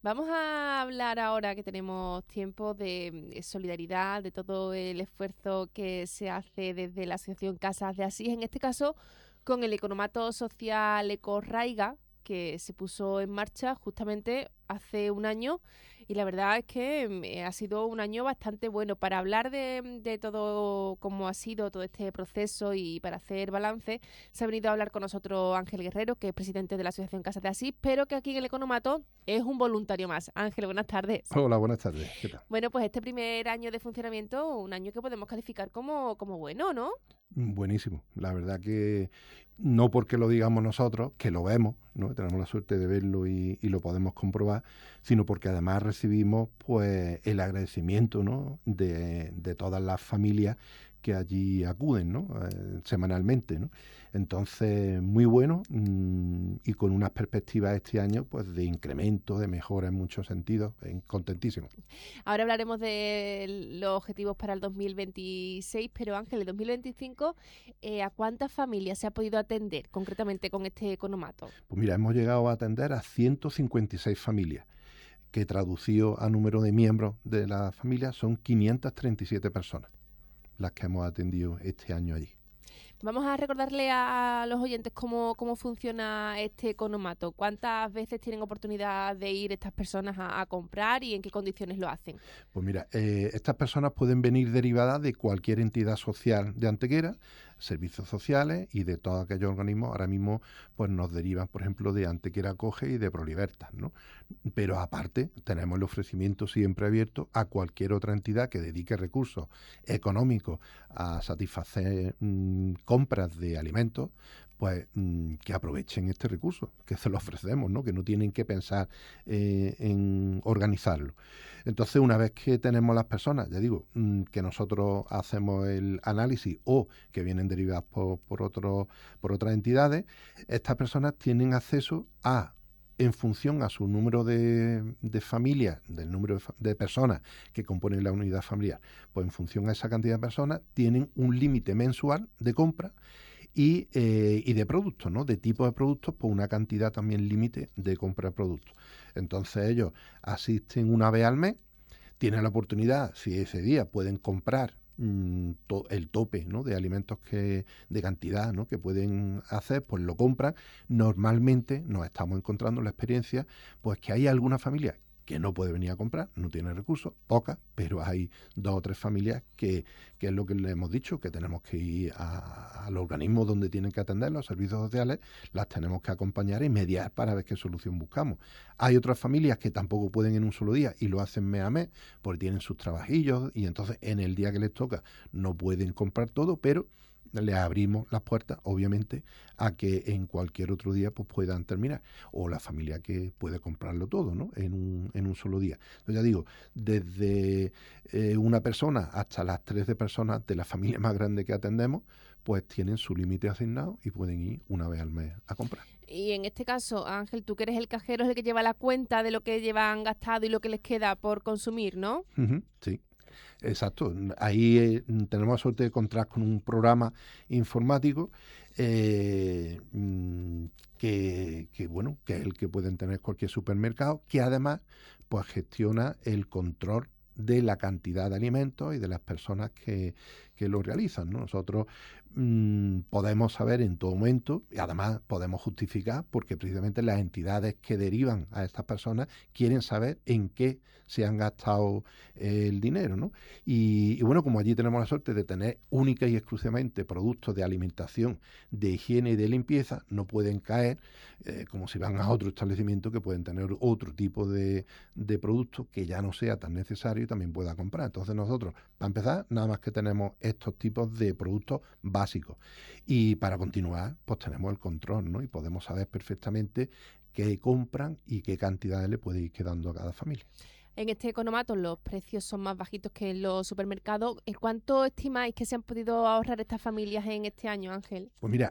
Vamos a hablar ahora que tenemos tiempo de solidaridad, de todo el esfuerzo que se hace desde la Asociación Casas de Asís, en este caso con el economato social Ecorraiga, que se puso en marcha justamente hace un año, y la verdad es que ha sido un año bastante bueno para hablar de todo cómo ha sido todo este proceso y para hacer balance. Se ha venido a hablar con nosotros Ángel Guerrero, que es presidente de la Asociación Casas de Asís, pero que aquí en el Economato es un voluntario más. Ángel, buenas tardes. Hola, buenas tardes. ¿Qué tal? Bueno, pues este primer año de funcionamiento, un año que podemos calificar como bueno, ¿no? Buenísimo. La verdad que no porque lo digamos nosotros, que lo vemos, ¿no? Tenemos la suerte de verlo y lo podemos comprobar, sino porque además recibimos pues el agradecimiento, ¿no? de todas las familias que allí acuden, ¿no? Semanalmente, ¿no? Entonces, muy bueno y con unas perspectivas este año pues de incremento, de mejora en muchos sentidos, contentísimo. Ahora hablaremos de los objetivos para el 2026, pero Ángel, el 2025, ¿a cuántas familias se ha podido atender concretamente con este economato? Pues mira, hemos llegado a atender a 156 familias, que traducido a número de miembros de la familia son 537 personas las que hemos atendido este año allí. Vamos a recordarle a los oyentes cómo funciona este economato. ¿Cuántas veces tienen oportunidad de ir estas personas a comprar y en qué condiciones lo hacen? Pues mira, estas personas pueden venir derivadas de cualquier entidad social de Antequera, servicios sociales y de todos aquellos organismos. Ahora mismo pues nos derivan, por ejemplo, de Antequera Acoge y de Prolibertas, ¿no? Pero aparte tenemos el ofrecimiento siempre abierto a cualquier otra entidad que dedique recursos económicos a satisfacer compras de alimentos, pues que aprovechen este recurso, que se lo ofrecemos, ¿no? Que no tienen que pensar en organizarlo. Entonces, una vez que tenemos las personas, ya digo, que nosotros hacemos el análisis o que vienen derivadas por otras entidades, estas personas tienen acceso a, en función a su número de familias, del número de personas que componen la unidad familiar, pues en función a esa cantidad de personas, tienen un límite mensual de compra y de productos, ¿no? De tipo de productos, por una cantidad también límite de compra de productos. Entonces ellos asisten una vez al mes, tienen la oportunidad, si ese día pueden comprar el tope, ¿no? De alimentos de cantidad, ¿no? Que pueden hacer, pues lo compran. Normalmente nos estamos encontrando en la experiencia pues que hay alguna familia que no puede venir a comprar, no tiene recursos, pocas, pero hay 2 o 3 familias que es lo que le hemos dicho, que tenemos que ir al organismo donde tienen que atender, los servicios sociales, las tenemos que acompañar y mediar para ver qué solución buscamos. Hay otras familias que tampoco pueden en un solo día y lo hacen mes a mes, porque tienen sus trabajillos y entonces en el día que les toca no pueden comprar todo, pero le abrimos las puertas, obviamente, a que en cualquier otro día pues puedan terminar. O la familia que puede comprarlo todo, ¿no? En un solo día. Entonces ya digo, desde una persona hasta las 13 personas de la familia más grande que atendemos, pues tienen su límite asignado y pueden ir una vez al mes a comprar. Y en este caso, Ángel, tú que eres el cajero, es el que lleva la cuenta de lo que llevan gastado y lo que les queda por consumir, ¿no? Sí. Exacto, ahí tenemos la suerte de contar con un programa informático bueno, que es el que pueden tener cualquier supermercado, que además pues gestiona el control de la cantidad de alimentos y de las personas que lo realizan, ¿no? Nosotros podemos saber en todo momento y además podemos justificar porque precisamente las entidades que derivan a estas personas quieren saber en qué se han gastado el dinero, ¿no? Y bueno, como allí tenemos la suerte de tener única y exclusivamente productos de alimentación, de higiene y de limpieza, no pueden caer como si van a otro establecimiento que pueden tener otro tipo de productos que ya no sea tan necesario y también pueda comprar. Entonces nosotros, para empezar, nada más que tenemos estos tipos de productos básicos. Y para continuar, pues tenemos el control, ¿no? Y podemos saber perfectamente qué compran y qué cantidades le puede ir quedando a cada familia. En este economato los precios son más bajitos que en los supermercados. ¿Cuánto estimáis que se han podido ahorrar estas familias en este año, Ángel? Pues mira,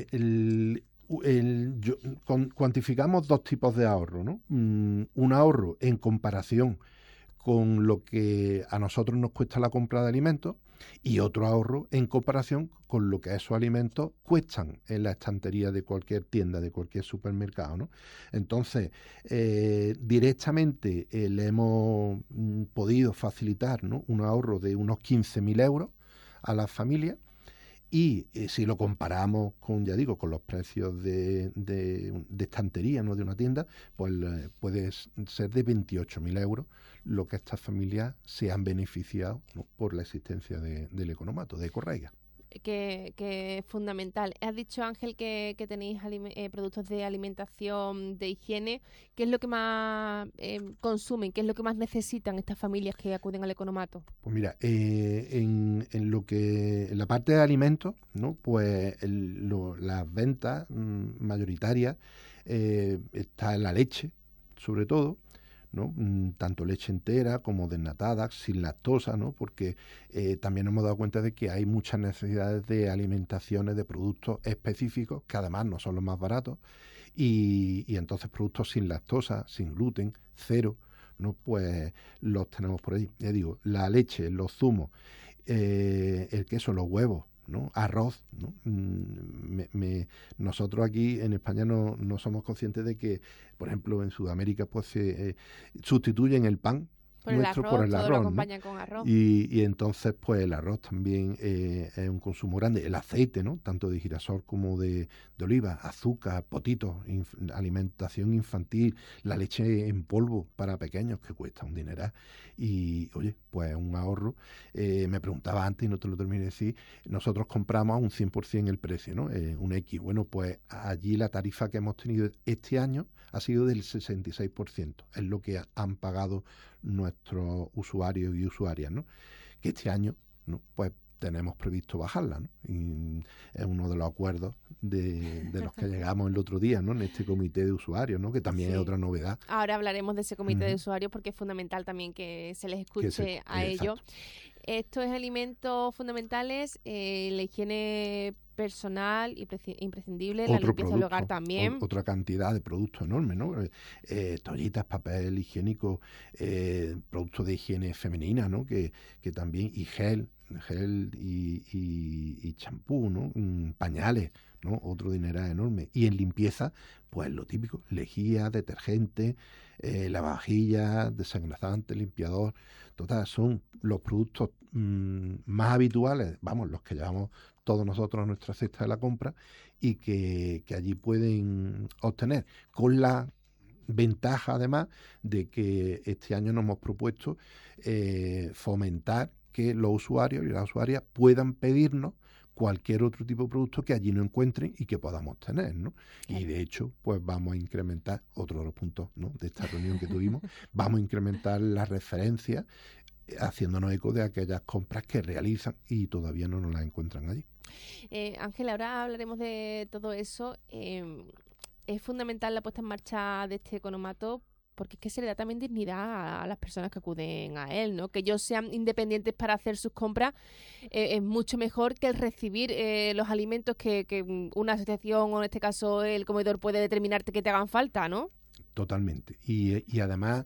cuantificamos 2 tipos de ahorro, ¿no? Un ahorro en comparación con lo que a nosotros nos cuesta la compra de alimentos, y otro ahorro en comparación con lo que esos alimentos cuestan en la estantería de cualquier tienda, de cualquier supermercado, ¿no? Entonces, directamente le hemos podido facilitar, ¿no?, un ahorro de unos 15.000 euros a las familias. Y si lo comparamos con, ya digo, con los precios de estantería, ¿no?, de una tienda, pues puede ser de 28.000 euros lo que estas familias se han beneficiado, ¿no?, por la existencia del economato, de Ecorraiga. Que es fundamental. Has dicho, Ángel, que tenéis productos de alimentación, de higiene. ¿Qué es lo que más consumen? ¿Qué es lo que más necesitan estas familias que acuden al economato? Pues mira, en la parte de alimentos, ¿no?, pues las ventas mayoritarias está en la leche, sobre todo, ¿no? Tanto leche entera como desnatada, sin lactosa, ¿no? Porque también hemos dado cuenta de que hay muchas necesidades de alimentaciones de productos específicos, que además no son los más baratos, y entonces productos sin lactosa, sin gluten, cero, ¿no?, pues los tenemos por ahí. Ya digo, la leche, los zumos, el queso, los huevos, ¿no?, arroz, ¿no? Nosotros aquí en España no somos conscientes de que, por ejemplo, en Sudamérica pues se sustituyen el pan Por el nuestro por arroz, el todo lo arroz, ¿no? acompañan con arroz. Y entonces pues el arroz también es un consumo grande, el aceite, ¿no?, tanto de girasol como de oliva, azúcar, potitos, alimentación infantil, la leche en polvo para pequeños que cuesta un dineral. Y oye, pues un ahorro. Me preguntaba antes y no te lo terminé de decir, nosotros compramos a un 100% el precio, ¿no? Un X. Bueno, pues allí la tarifa que hemos tenido este año ha sido del 66%, es lo que han pagado nuestros usuarios y usuarias, ¿no? Que este año, ¿no?, pues tenemos previsto bajarla, ¿no? Y es uno de los acuerdos de los que llegamos el otro día, ¿no?, en este comité de usuarios, ¿no?, que también es otra novedad. Ahora hablaremos de ese comité de usuarios porque es fundamental también que se les escuche a ellos. Estos alimentos fundamentales, la higiene personal imprescindible, la limpieza del hogar también. Otra cantidad de productos enormes, ¿no? Toallitas, papel higiénico, productos de higiene femenina, ¿no?, que también, y gel y champú, ¿no? Pañales, ¿no? Otro dineral enorme. Y en limpieza, pues lo típico, lejía, detergente, lavavajillas, desengrasante, limpiador. Total, son los productos más habituales, vamos, los que llevamos todos nosotros a nuestra cesta de la compra y que allí pueden obtener, con la ventaja además de que este año nos hemos propuesto fomentar que los usuarios y las usuarias puedan pedirnos cualquier otro tipo de producto que allí no encuentren y que podamos tener, ¿no? Claro. Y de hecho, pues vamos a incrementar, otro de los puntos, ¿no?, de esta reunión que tuvimos, vamos a incrementar las referencias haciéndonos eco de aquellas compras que realizan y todavía no nos las encuentran allí. Ángel, ahora hablaremos de todo eso. Es fundamental la puesta en marcha de este economato porque es que se le da también dignidad a las personas que acuden a él, ¿no? Que ellos sean independientes para hacer sus compras es mucho mejor que el recibir los alimentos que una asociación o en este caso el comedor puede determinarte que te hagan falta, ¿no? Totalmente. Y además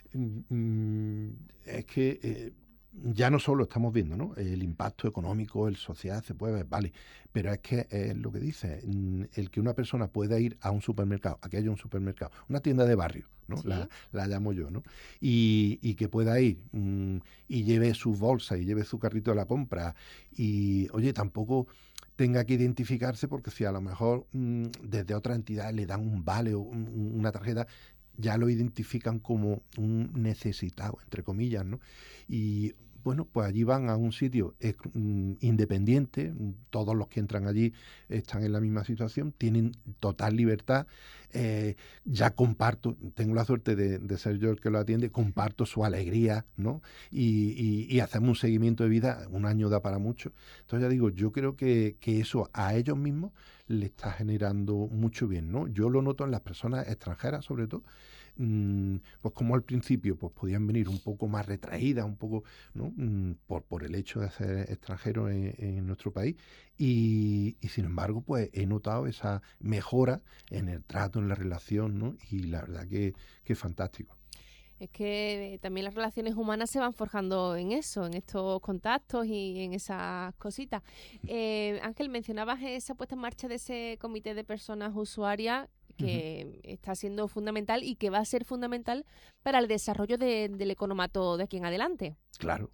es que ya no solo estamos viendo, ¿no?, el impacto económico, el social, se puede ver, vale, pero es que es lo que dice, el que una persona pueda ir a un supermercado, aquí hay un supermercado, una tienda de barrio, ¿no? ¿Sí? La llamo yo, ¿no? Y que pueda ir y lleve sus bolsas y lleve su carrito de la compra y, oye, tampoco tenga que identificarse porque si a lo mejor desde otra entidad le dan un vale o una tarjeta, ya lo identifican como un necesitado, entre comillas, ¿no? Y bueno, pues allí van a un sitio independiente, todos los que entran allí están en la misma situación, tienen total libertad, ya comparto, tengo la suerte de ser yo el que lo atiende, comparto su alegría, ¿no? Y hacemos un seguimiento de vida, un año da para mucho. Entonces ya digo, yo creo que eso a ellos mismos le está generando mucho bien, ¿no? Yo lo noto en las personas extranjeras, sobre todo, pues como al principio pues podían venir un poco más retraídas, un poco, ¿no?, por el hecho de ser extranjeros en nuestro país y sin embargo pues he notado esa mejora en el trato, en la relación, ¿no? Y la verdad que es fantástico. Es que también las relaciones humanas se van forjando en eso, en estos contactos y en esas cositas. Ángel, mencionabas esa puesta en marcha de ese comité de personas usuarias Ujú. que está siendo fundamental y que va a ser fundamental para el desarrollo del economato de aquí en adelante. Claro,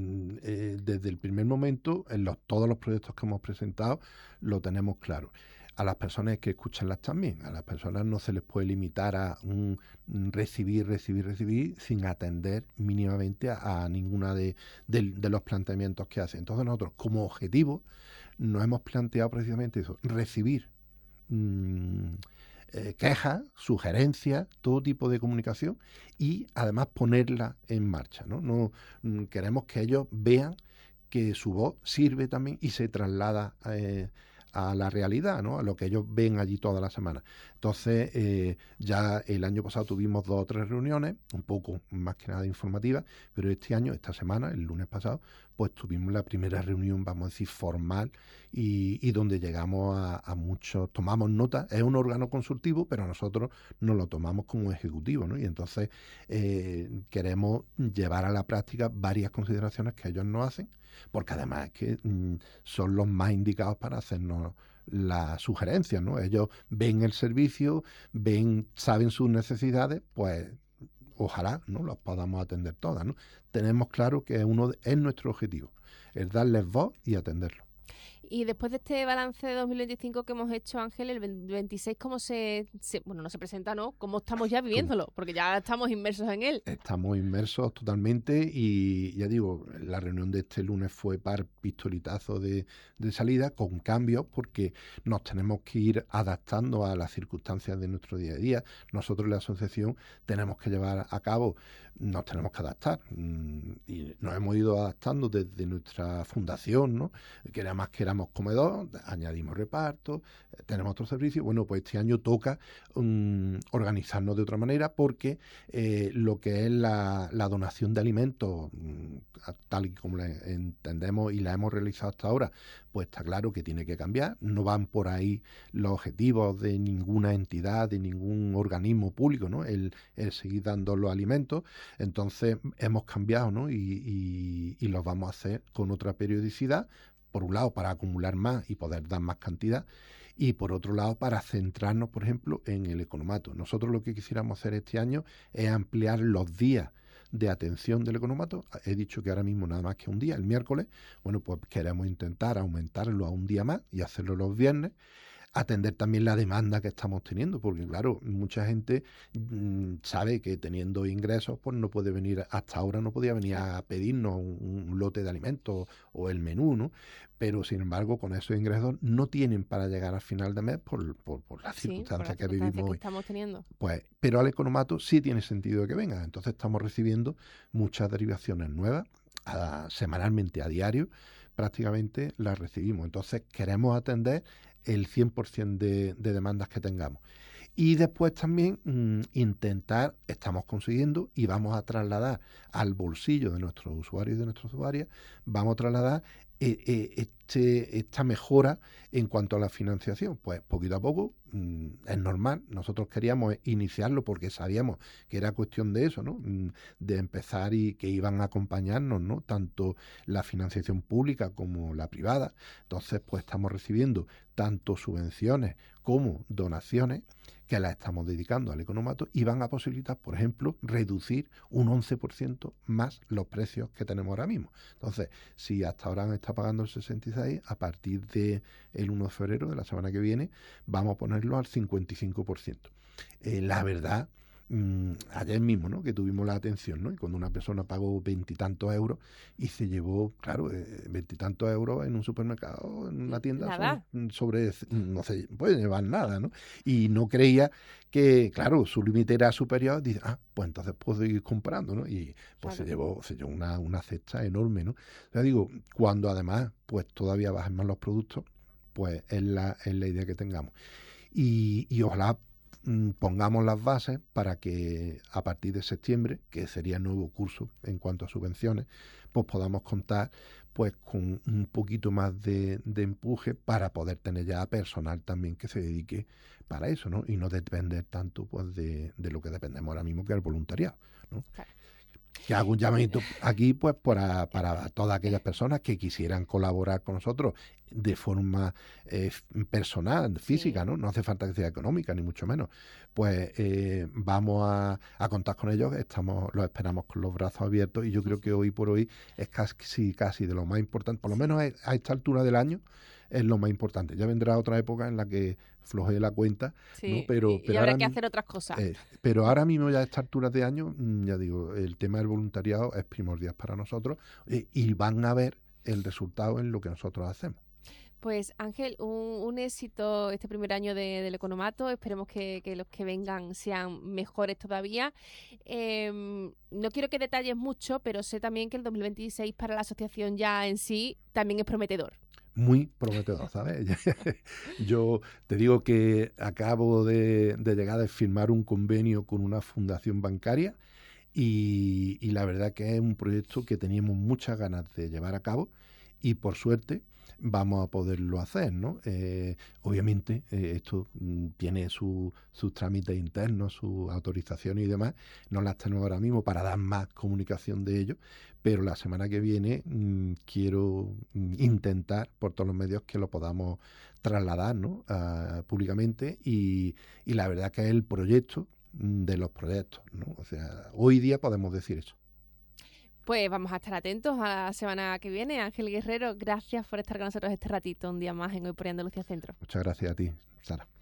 desde el primer momento, todos los proyectos que hemos presentado, lo tenemos claro. A las personas hay que escucharlas también. A las personas no se les puede limitar a un recibir, sin atender mínimamente a ninguna de los planteamientos que hacen. Entonces nosotros, como objetivo, nos hemos planteado precisamente eso, recibir mm, quejas, sugerencias, todo tipo de comunicación y además ponerla en marcha, ¿no? Queremos que ellos vean que su voz sirve también y se traslada a la realidad, ¿no? A lo que ellos ven allí toda la semana. Entonces, ya el año pasado tuvimos 2 o 3 reuniones, un poco más que nada informativas, pero este año, esta semana, el lunes pasado, pues tuvimos la primera reunión, vamos a decir, formal y donde llegamos a muchos, tomamos nota, es un órgano consultivo, pero nosotros nos lo tomamos como ejecutivo, ¿no? Y entonces queremos llevar a la práctica varias consideraciones que ellos nos hacen, porque además es que son los más indicados para hacernos las sugerencias, ¿no? Ellos ven el servicio, saben sus necesidades, pues ojalá, ¿no?, las podamos atender todas, ¿no? Tenemos claro que es nuestro objetivo, es darles voz y atenderlo. Y después de este balance de 2025 que hemos hecho, Ángel, el 26, ¿cómo bueno, no se presenta, ¿no? ¿Cómo estamos ya ¿Cómo? viviéndolo? Porque ya estamos inmersos en él. Estamos inmersos totalmente y ya digo, la reunión de este lunes fue par pistoletazo de salida con cambios porque nos tenemos que ir adaptando a las circunstancias de nuestro día a día. Nosotros en la asociación tenemos que llevar a cabo, nos tenemos que adaptar y nos hemos ido adaptando desde nuestra fundación, ¿no? Que era más que éramos comedor, añadimos reparto, tenemos otros servicios. Bueno, pues este año toca organizarnos de otra manera porque lo que es la donación de alimentos, tal y como la entendemos y la hemos realizado hasta ahora, pues está claro que tiene que cambiar. No van por ahí los objetivos de ninguna entidad, de ningún organismo público, ¿no? El seguir dando los alimentos. Entonces hemos cambiado, ¿no? Y los vamos a hacer con otra periodicidad. Por un lado, para acumular más y poder dar más cantidad, y por otro lado, para centrarnos, por ejemplo, en el economato. Nosotros lo que quisiéramos hacer este año es ampliar los días de atención del economato. He dicho que ahora mismo nada más que un día, el miércoles. Bueno, pues queremos intentar aumentarlo a un día más y hacerlo los viernes, atender también la demanda que estamos teniendo, porque claro, mucha gente sabe que teniendo ingresos, pues no puede venir, hasta ahora no podía venir Claro. a pedirnos un lote de alimentos o el menú, ¿no? Pero sin embargo, con esos ingresos no tienen para llegar al final de mes por las Sí, por circunstancias las que circunstancias vivimos que hoy. estamos teniendo. Pues, pero al economato sí tiene sentido que venga. Entonces estamos recibiendo muchas derivaciones nuevas semanalmente, a diario, prácticamente las recibimos. Entonces queremos atender el 100% de demandas que tengamos. Y después también intentar, estamos consiguiendo y vamos a trasladar al bolsillo de nuestros usuarios y de nuestras usuarias, vamos a trasladar esta mejora en cuanto a la financiación. Pues poquito a poco, es normal, nosotros queríamos iniciarlo porque sabíamos que era cuestión de eso, ¿no? De empezar y que iban a acompañarnos, ¿no? Tanto la financiación pública como la privada. Entonces, pues estamos recibiendo tanto subvenciones como donaciones que las estamos dedicando al economato y van a posibilitar, por ejemplo, reducir un 11% más los precios que tenemos ahora mismo. Entonces, si hasta ahora han estado pagando el 66, a partir del 1 de febrero de la semana que viene, vamos a ponerlo al 55%. La verdad, ayer mismo, ¿no?, que tuvimos la atención, ¿no? Y cuando una persona pagó 20 y tantos euros y se llevó, claro, 20 y tantos euros en un supermercado, en una tienda, son Nada. sobre, no se puede llevar nada, ¿no? Y no creía que, claro, su límite era superior, dice, pues entonces puedo ir comprando, ¿no? Y pues Claro. se llevó una cesta enorme, ¿no? O sea, digo, cuando además, pues todavía bajan más los productos, pues es la idea que tengamos. Y ojalá pongamos las bases para que a partir de septiembre, que sería el nuevo curso en cuanto a subvenciones, pues podamos contar pues con un poquito más de empuje para poder tener ya personal también que se dedique para eso, ¿no? Y no depender tanto pues de lo que dependemos ahora mismo, que es el voluntariado, ¿no? Claro. Que hago un llamamiento aquí pues para todas aquellas personas que quisieran colaborar con nosotros de forma personal, física, Sí. ¿no? No hace falta que sea económica, ni mucho menos. Pues vamos a contar con ellos, los esperamos con los brazos abiertos y yo creo que hoy por hoy es casi de lo más importante, por lo menos a esta altura del año es lo más importante. Ya vendrá otra época en la que flojee la cuenta, ¿no? Sí, y Pero habrá ahora que mismo... hacer otras cosas. Pero ahora mismo ya a estas alturas de año, ya digo, el tema del voluntariado es primordial para nosotros y van a ver el resultado en lo que nosotros hacemos. Pues Ángel, un éxito este primer año del Economato. Esperemos que los que vengan sean mejores todavía. No quiero que detalles mucho, pero sé también que el 2026 para la asociación ya en sí también es prometedor. Muy prometedor, ¿sabes? Yo te digo que acabo de llegar a firmar un convenio con una fundación bancaria y la verdad que es un proyecto que teníamos muchas ganas de llevar a cabo y por suerte vamos a poderlo hacer, ¿no? Obviamente esto tiene sus trámites internos, sus autorizaciones y demás, no las tenemos ahora mismo para dar más comunicación de ello, pero la semana que viene quiero intentar por todos los medios que lo podamos trasladar, ¿no? Públicamente y la verdad que es el proyecto de los proyectos, ¿no? O sea, hoy día podemos decir eso. Pues vamos a estar atentos a la semana que viene. Ángel Guerrero, gracias por estar con nosotros este ratito, un día más en Hoy por Andalucía Centro. Muchas gracias a ti, Sara.